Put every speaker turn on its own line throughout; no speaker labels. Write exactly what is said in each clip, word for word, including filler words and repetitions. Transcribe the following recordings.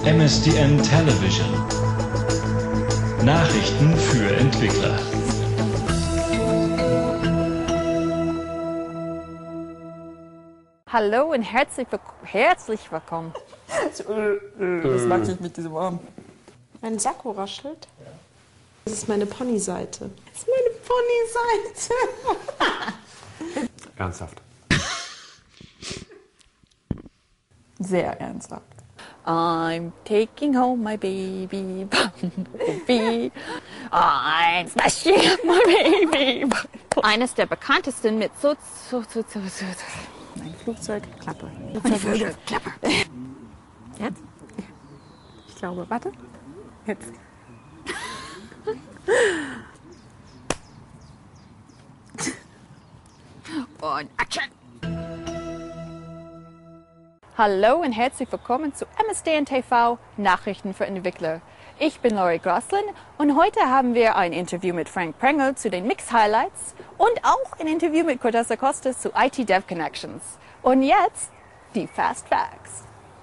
M S D N Television. Nachrichten für Entwickler.
Hallo und herzlich, herzlich willkommen.
Das mag ich mit diesem Arm.
Mein Sakko raschelt. Das ist meine Ponyseite. Das ist meine Ponyseite.
Ernsthaft.
Sehr ernsthaft. I'm taking home my baby Bumblebee. I'm smashing up my baby. Eines der bekanntesten mit so, so, so, so, so, so. Ein Flugzeug, Klappe. Und Vögel, Klappe. Jetzt? Ich glaube, warte. Jetzt. Und Action! Hallo und herzlich willkommen zu M S D N T V Nachrichten für Entwickler. Ich bin Lori Grosslin und heute haben wir ein Interview mit Frank Prengel zu den Mix-Highlights und auch ein Interview mit Cortessa Costas zu I T Dev Connections. Und jetzt die Fast Facts.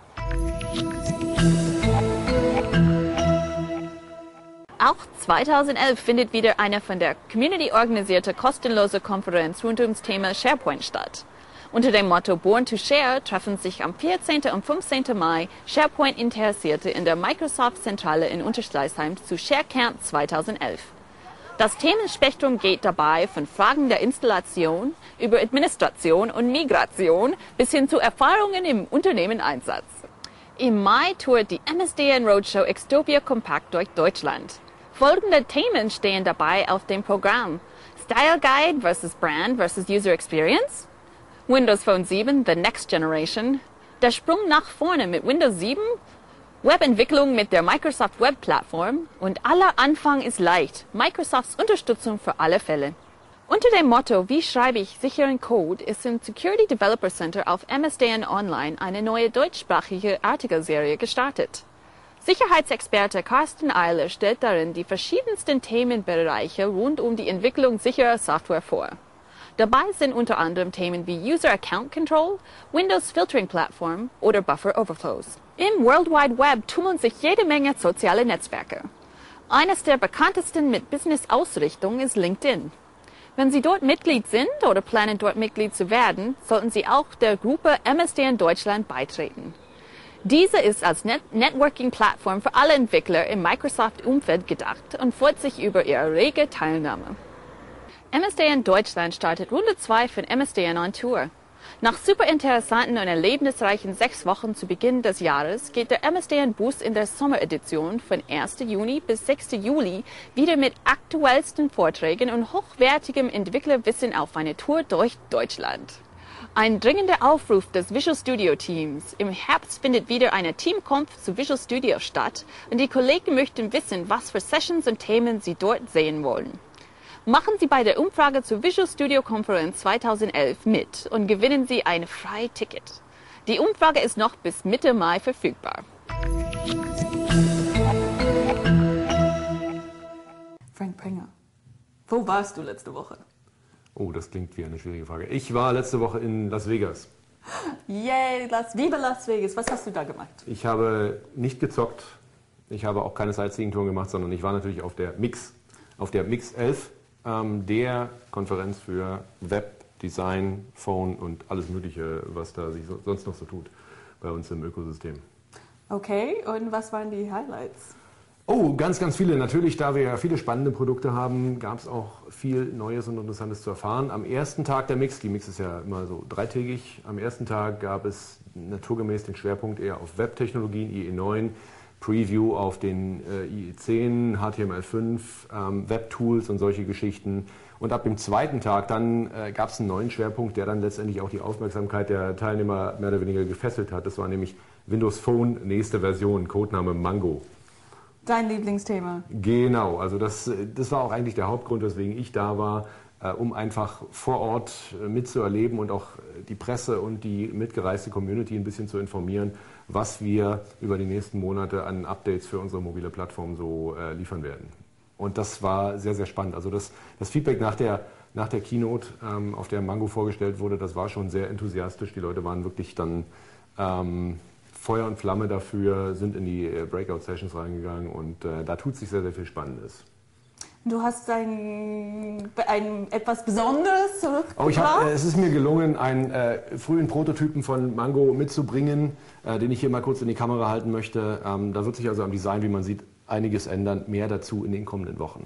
Auch zweitausendelf findet wieder eine von der Community organisierte kostenlose Konferenz rund ums Thema SharePoint statt. Unter dem Motto Born to Share treffen sich am vierzehnten und fünfzehnten Mai SharePoint-Interessierte in der Microsoft-Zentrale in Unterschleißheim zu ShareCamp zweitausendelf. Das Themenspektrum geht dabei von Fragen der Installation über Administration und Migration bis hin zu Erfahrungen im Unternehmeneinsatz. Im Mai tourt die M S D N Roadshow Extopia Compact durch Deutschland. Folgende Themen stehen dabei auf dem Programm: Style Guide versus Brand versus User Experience, Windows Phone sieben, The Next Generation, der Sprung nach vorne mit Windows sieben, Webentwicklung mit der Microsoft Web Plattform und aller Anfang ist leicht, Microsofts Unterstützung für alle Fälle. Unter dem Motto Wie schreibe ich sicheren Code ist im Security Developer Center auf M S D N Online eine neue deutschsprachige Artikelserie gestartet. Sicherheitsexperte Carsten Eiler stellt darin die verschiedensten Themenbereiche rund um die Entwicklung sicherer Software vor. Dabei sind unter anderem Themen wie User Account Control, Windows Filtering Platform oder Buffer Overflows. Im World Wide Web tummeln sich jede Menge soziale Netzwerke. Eines der bekanntesten mit Business-Ausrichtung ist LinkedIn. Wenn Sie dort Mitglied sind oder planen, dort Mitglied zu werden, sollten Sie auch der Gruppe M S D N Deutschland beitreten. Diese ist als Net Networking-Plattform für alle Entwickler im Microsoft-Umfeld gedacht und freut sich über Ihre rege Teilnahme. M S D N Deutschland startet Runde zwei von M S D N on Tour. Nach super interessanten und erlebnisreichen sechs Wochen zu Beginn des Jahres geht der M S D N Boost in der Sommeredition von ersten Juni bis sechsten Juli wieder mit aktuellsten Vorträgen und hochwertigem Entwicklerwissen auf eine Tour durch Deutschland. Ein dringender Aufruf des Visual Studio Teams. Im Herbst findet wieder eine Teamkonf zu Visual Studio statt und die Kollegen möchten wissen, was für Sessions und Themen sie dort sehen wollen. Machen Sie bei der Umfrage zur Visual Studio Konferenz zweitausendelf mit und gewinnen Sie ein Freiticket. Die Umfrage ist noch bis Mitte Mai verfügbar.
Frank Prengel, wo warst du letzte Woche?
Oh, das klingt wie eine schwierige Frage. Ich war letzte Woche in Las Vegas.
Yay, Las, Viva Las Vegas. Was hast du da gemacht?
Ich habe nicht gezockt. Ich habe auch keine Sightseeing-Tour gemacht, sondern ich war natürlich auf der Mix, auf der Mix elf. Ähm, der Konferenz für Web, Design, Phone und alles Mögliche, was da sich so, sonst noch so tut bei uns im Ökosystem.
Okay, und was waren die Highlights?
Oh, ganz, ganz viele. Natürlich, da wir ja viele spannende Produkte haben, gab es auch viel Neues und Interessantes zu erfahren. Am ersten Tag der Mix, die Mix ist ja immer so dreitägig, am ersten Tag gab es naturgemäß den Schwerpunkt eher auf Webtechnologien, I E neun, Preview auf den äh, I E zehn, H T M L fünf, ähm, Web-Tools und solche Geschichten. Und ab dem zweiten Tag dann äh, gab es einen neuen Schwerpunkt, der dann letztendlich auch die Aufmerksamkeit der Teilnehmer mehr oder weniger gefesselt hat. Das war nämlich Windows Phone, nächste Version, Codename Mango.
Dein Lieblingsthema?
Genau, also das, das war auch eigentlich der Hauptgrund, weswegen ich da war, äh, um einfach vor Ort äh, mitzuerleben und auch die Presse und die mitgereiste Community ein bisschen zu informieren, was wir über die nächsten Monate an Updates für unsere mobile Plattform so äh, liefern werden. Und das war sehr, sehr spannend. Also das, das Feedback nach der, nach der Keynote, ähm, auf der Mango vorgestellt wurde, das war schon sehr enthusiastisch. Die Leute waren wirklich dann ähm, Feuer und Flamme dafür, sind in die äh, Breakout-Sessions reingegangen und äh, da tut sich sehr, sehr viel Spannendes.
Du hast ein, ein etwas Besonderes zurückgebracht?
Oh, ich hab, äh, es ist mir gelungen, einen äh, frühen Prototypen von Mango mitzubringen, äh, den ich hier mal kurz in die Kamera halten möchte. Ähm, da wird sich also am Design, wie man sieht, einiges ändern. Mehr dazu in den kommenden Wochen.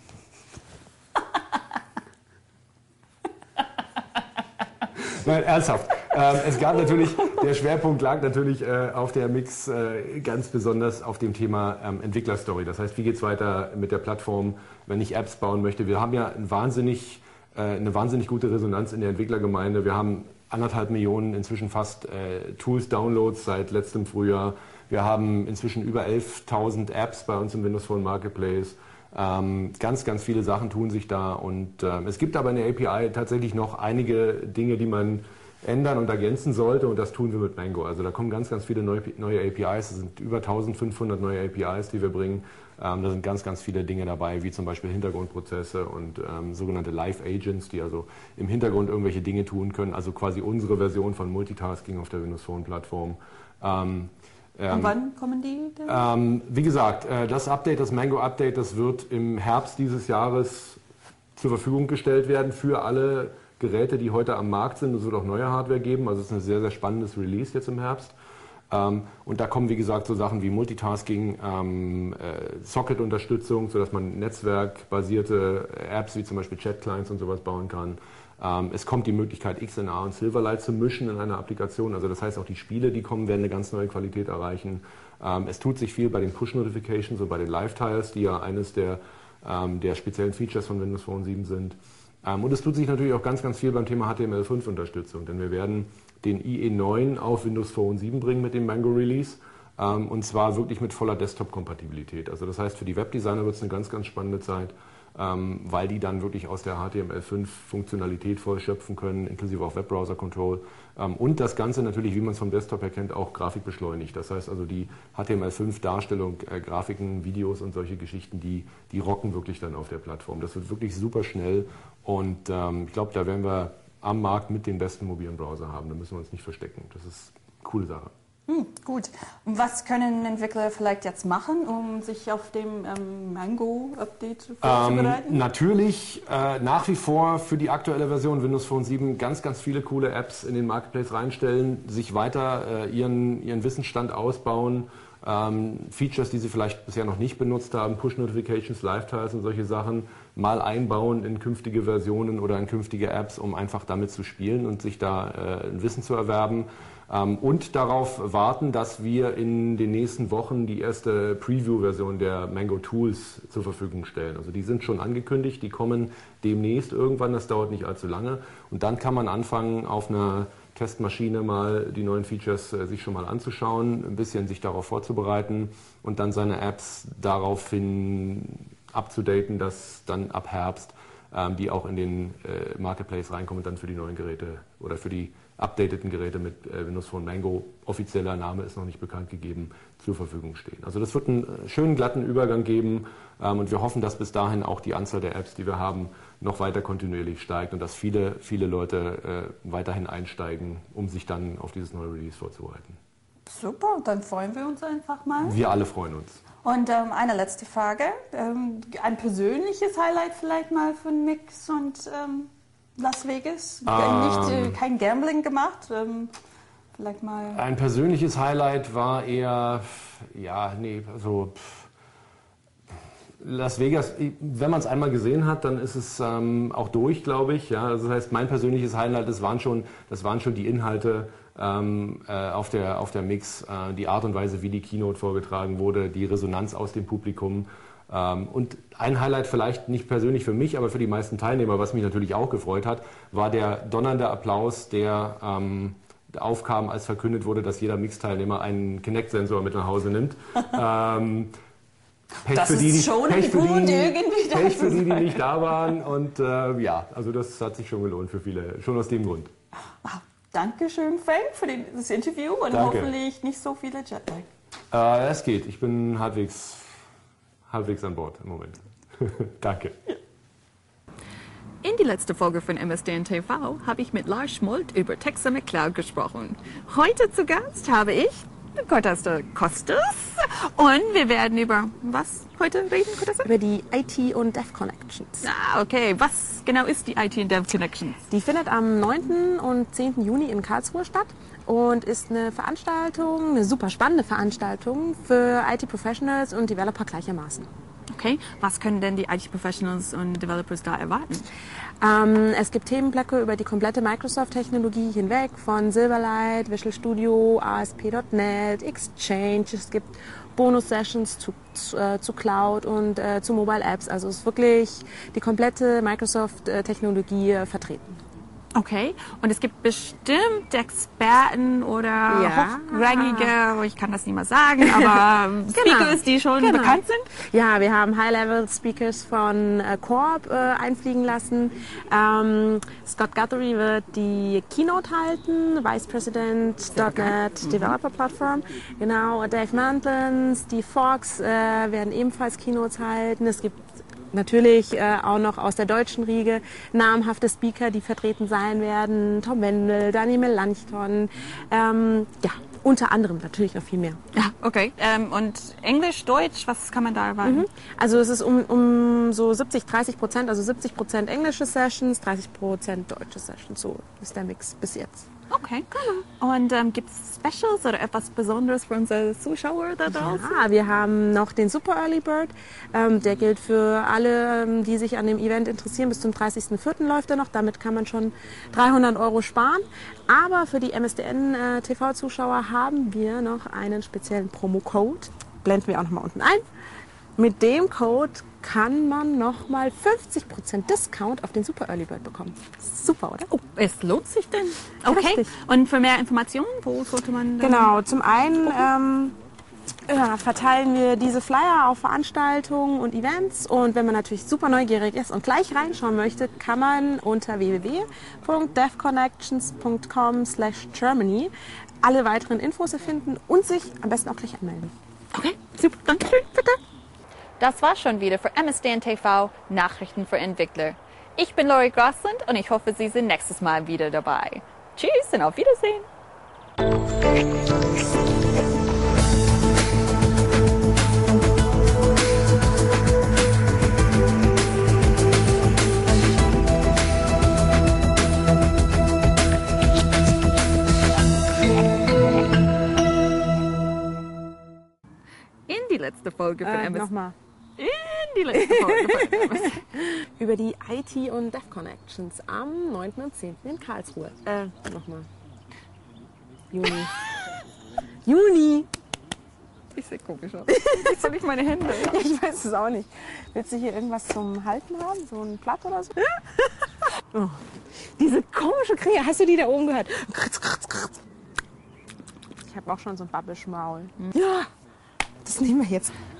Nein, ernsthaft. Ähm, es gab natürlich, der Schwerpunkt lag natürlich äh, auf der Mix äh, ganz besonders auf dem Thema ähm, Entwicklerstory. Das heißt, wie geht es weiter mit der Plattform, wenn ich Apps bauen möchte? Wir haben ja ein wahnsinnig, äh, eine wahnsinnig gute Resonanz in der Entwicklergemeinde. Wir haben anderthalb Millionen inzwischen fast äh, Tools-Downloads seit letztem Frühjahr. Wir haben inzwischen über elftausend Apps bei uns im Windows Phone Marketplace. Ähm, ganz, ganz viele Sachen tun sich da und ähm, es gibt aber in der A P I tatsächlich noch einige Dinge, die man ändern und ergänzen sollte und das tun wir mit Mango. Also da kommen ganz, ganz viele neue, neue A P Is, es sind über eintausendfünfhundert neue A P Is, die wir bringen. Ähm, da sind ganz, ganz viele Dinge dabei, wie zum Beispiel Hintergrundprozesse und ähm, sogenannte Live Agents, die also im Hintergrund irgendwelche Dinge tun können, also quasi unsere Version von Multitasking auf der Windows Phone Plattform. Ähm,
Und wann kommen die denn?
Ähm, wie gesagt, äh, das Update, das Mango-Update, das wird im Herbst dieses Jahres zur Verfügung gestellt werden für alle Geräte, die heute am Markt sind. Es wird auch neue Hardware geben, also es ist ein sehr, sehr spannendes Release jetzt im Herbst. Ähm, und da kommen, wie gesagt, so Sachen wie Multitasking, ähm, äh, Socket-Unterstützung, sodass man netzwerkbasierte Apps wie zum Beispiel Chat-Clients und sowas bauen kann. Ähm, es kommt die Möglichkeit, X N A und Silverlight zu mischen in einer Applikation. Also das heißt, auch die Spiele, die kommen, werden eine ganz neue Qualität erreichen. Ähm, es tut sich viel bei den Push-Notifications und bei den Live-Tiles, die ja eines der, ähm, der speziellen Features von Windows Phone sieben sind. Ähm, und es tut sich natürlich auch ganz, ganz viel beim Thema H T M L fünf Unterstützung, denn wir werden den I E neun auf Windows Phone sieben bringen mit dem Mango Release. Ähm, und zwar wirklich mit voller Desktop-Kompatibilität. Also das heißt, für die Webdesigner wird es eine ganz, ganz spannende Zeit, ähm, weil die dann wirklich aus der H T M L fünf Funktionalität voll schöpfen können, inklusive auch Webbrowser-Control. Ähm, und das Ganze natürlich, wie man es vom Desktop her kennt, auch grafikbeschleunigt. Das heißt also, die H T M L fünf Darstellung, äh, Grafiken, Videos und solche Geschichten, die, die rocken wirklich dann auf der Plattform. Das wird wirklich super schnell und ähm, ich glaube, da werden wir am Markt mit den besten mobilen Browser haben. Da müssen wir uns nicht verstecken. Das ist eine coole Sache.
Hm, gut. Und was können Entwickler vielleicht jetzt machen, um sich auf dem ähm, Mango-Update vorzubereiten?
Ähm, natürlich äh, nach wie vor für die aktuelle Version Windows Phone sieben ganz, ganz viele coole Apps in den Marketplace reinstellen, sich weiter äh, ihren, ihren Wissensstand ausbauen, ähm, Features, die sie vielleicht bisher noch nicht benutzt haben, Push-Notifications, Live-Tiles und solche Sachen, mal einbauen in künftige Versionen oder in künftige Apps, um einfach damit zu spielen und sich da äh, ein Wissen zu erwerben. Ähm, und darauf warten, dass wir in den nächsten Wochen die erste Preview-Version der Mango Tools zur Verfügung stellen. Also die sind schon angekündigt, die kommen demnächst irgendwann, das dauert nicht allzu lange. Und dann kann man anfangen, auf einer Testmaschine mal die neuen Features äh, sich schon mal anzuschauen, ein bisschen sich darauf vorzubereiten und dann seine Apps daraufhin abzudaten, dass dann ab Herbst ähm, die auch in den äh, Marketplace reinkommen und dann für die neuen Geräte oder für die updateten Geräte mit äh, Windows Phone Mango, offizieller Name ist noch nicht bekannt gegeben, zur Verfügung stehen. Also das wird einen äh, schönen glatten Übergang geben ähm, und wir hoffen, dass bis dahin auch die Anzahl der Apps, die wir haben, noch weiter kontinuierlich steigt und dass viele, viele Leute äh, weiterhin einsteigen, um sich dann auf dieses neue Release vorzubereiten.
Super, dann freuen wir uns einfach mal.
Wir alle freuen uns.
Und ähm, eine letzte Frage, ähm, ein persönliches Highlight vielleicht mal von Mix und ähm, Las Vegas?
Ähm,
Nicht, äh, kein Gambling gemacht? Ähm, vielleicht mal.
Ein persönliches Highlight war eher, ja, nee, also pff, Las Vegas, wenn man es einmal gesehen hat, dann ist es ähm, auch durch, glaube ich. Ja, also das heißt, mein persönliches Highlight, das waren schon, das waren schon die Inhalte ähm, äh, auf der, auf der Mix, äh, die Art und Weise, wie die Keynote vorgetragen wurde, die Resonanz aus dem Publikum. Ähm, und ein Highlight vielleicht nicht persönlich für mich, aber für die meisten Teilnehmer, was mich natürlich auch gefreut hat, war der donnernde Applaus, der ähm, aufkam, als verkündet wurde, dass jeder Mix-Teilnehmer einen Kinect-Sensor mit nach Hause nimmt. ähm, Pech
das
für
ist
die, die,
schon
Pech für
gut
die,
irgendwie.
Pech für die, die nicht da waren. Und äh, ja, also das hat sich schon gelohnt für viele, schon aus dem Grund.
Ah, Dankeschön, Frank, für den, das Interview und
Danke.
Hoffentlich nicht so viele Jetlag.
Äh, es geht, ich bin halbwegs, halbwegs an Bord im Moment. Danke.
In die letzte Folge von M S D N T V habe ich mit Lars Schmold über Tech Summit Cloud gesprochen. Heute zu Gast habe ich Cortez de Costas. Und wir werden über was heute reden, Cortez?
Über die I T und Dev Connections.
Ah, okay. Was genau ist die I T und Dev Connections?
Die findet am neunten und zehnten Juni in Karlsruhe statt und ist eine Veranstaltung, eine super spannende Veranstaltung für I T-Professionals und Developer gleichermaßen.
Okay, was können denn die I T-Professionals und Developers da erwarten?
Ähm, es gibt Themenblöcke über die komplette Microsoft-Technologie hinweg, von Silverlight, Visual Studio, A S P Punkt net, Exchange. Es gibt Bonus-Sessions zu, zu, äh, zu Cloud und äh, zu Mobile Apps. Also es ist wirklich die komplette Microsoft-Technologie äh, vertreten.
Okay, und es gibt bestimmt Experten oder
Ja.
hochrangige, ich kann das nicht mal sagen, aber Speakers, die schon
Genau.
bekannt sind?
Ja, wir haben High-Level-Speakers von äh, Corp äh, einfliegen lassen. Ähm, Scott Guthrie wird die Keynote halten, Vice President Punkt net mhm. Developer Platform. Genau, Dave Mantlin, Steve Fox äh, werden ebenfalls Keynotes halten. Es gibt natürlich äh, auch noch aus der deutschen Riege namhafte Speaker, die vertreten sein werden. Tom Wendel, Daniel Melanchthon, ähm, ja, unter anderem natürlich noch viel mehr.
Ja, okay. Ähm, und Englisch, Deutsch, was kann man da erwarten?
Mhm. Also es ist um, um so siebzig, dreißig Prozent, also siebzig Prozent englische Sessions, dreißig Prozent deutsche Sessions. So ist der Mix bis jetzt.
Okay. Und ähm, gibt es Specials oder etwas Besonderes für unsere Zuschauer da draußen?
Ja, wir haben noch den Super Early Bird. Ähm, der gilt für alle, ähm, die sich an dem Event interessieren. Bis zum dreißigsten vierten läuft er noch. Damit kann man schon dreihundert Euro sparen. Aber für die M S D N-T V-Zuschauer haben wir noch einen speziellen Promo-Code. Blenden wir auch noch mal unten ein. Mit dem Code kann man noch mal fünfzig Prozent Discount auf den Super Early Bird bekommen. Super, oder?
Oh, es lohnt sich denn? Okay.
Richtig.
Und für mehr Informationen, wo sollte man dann?
Genau, zum einen ähm, ja, verteilen wir diese Flyer auf Veranstaltungen und Events. Und wenn man natürlich super neugierig ist und gleich reinschauen möchte, kann man unter w w w punkt devconnections punkt com slash Germany alle weiteren Infos erfinden und sich am besten auch gleich anmelden.
Okay, super, danke schön, bitte. Das war schon wieder für M S D N T V Nachrichten für Entwickler. Ich bin Lori Grossland und ich hoffe, Sie sind nächstes Mal wieder dabei. Tschüss und auf Wiedersehen. In die letzte Folge von
Äh,
M S D N.
nochmal.
In die letzte Folge von M S D N.
Über die I T und Dev Connections am neunten und zehnten in Karlsruhe. Äh, nochmal. Juni. Juni!
Ich sehe komisch aus. Ich sehe nicht meine Hände.
Ich weiß es auch nicht. Willst du hier irgendwas zum Halten haben? So ein Blatt oder so? Oh. Diese komische Krähe. Hast du die da oben gehört? Ich habe auch schon so ein Babbischmaul. Ja, das nehmen wir jetzt.